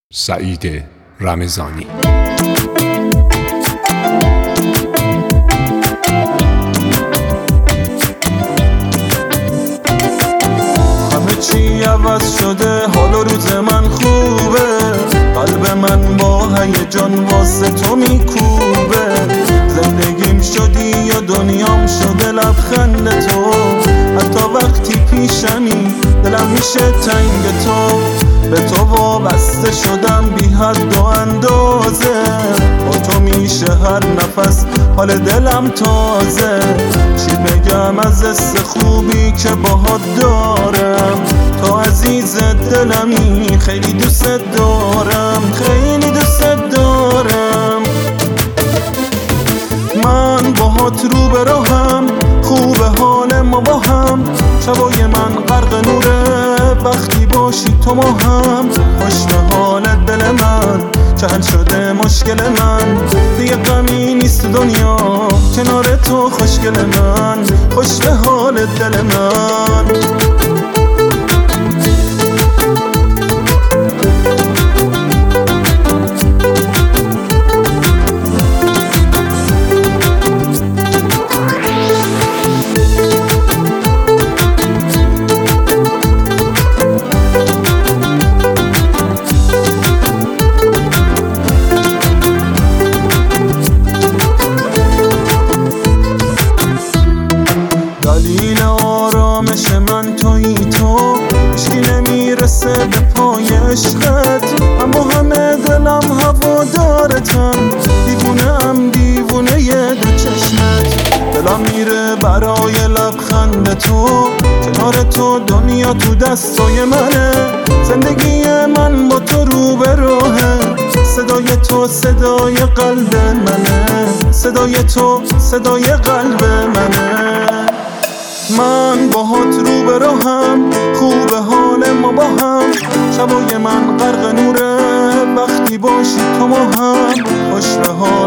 سعید رمضانی. همه چی عوض شده، حال و روز من خوبه، قلب من با هیجان واسه تو میکوبه. زندگیم شدی یا دنیام شده لبخند تو، حتی وقتی پیشمی دلم میشه تنگ تو. به تو وابسته شدم بی حد و اندازه، با تو میشه هر نفس حال دلم تازه. چی بگم از حس خوبی که باهات دارم، تو عزیز دلمی، خیلی دوست دارم، خیلی دوست دارم. من باهات رو به راهم، خوب حال ما با هم، شبای من غرق نوره وقتی باشی تو ما هم. خوش به حال دل من که حل شده مشکل من، دیگه غمی نیست دنیا کنار تو خوشگل من. خوش به حال دل من. دلیل آرامش من تویی تو، هیچکی نمیرسه به پای عشقت. اما همه دلم هوادارتم، دیوونه‌ام دیوونه یه دو چشمت. دلم میره برای لبخند تو، کنار تو دنیا تو دستای منه. زندگی من با تو رو به راهه، صدای تو صدای قلب منه، صدای تو صدای قلب منه. من باهات رو به راهم، خوب حال ما با هم، شبای من غرق نوره وقتی باشی تو ما هم. خوش به حال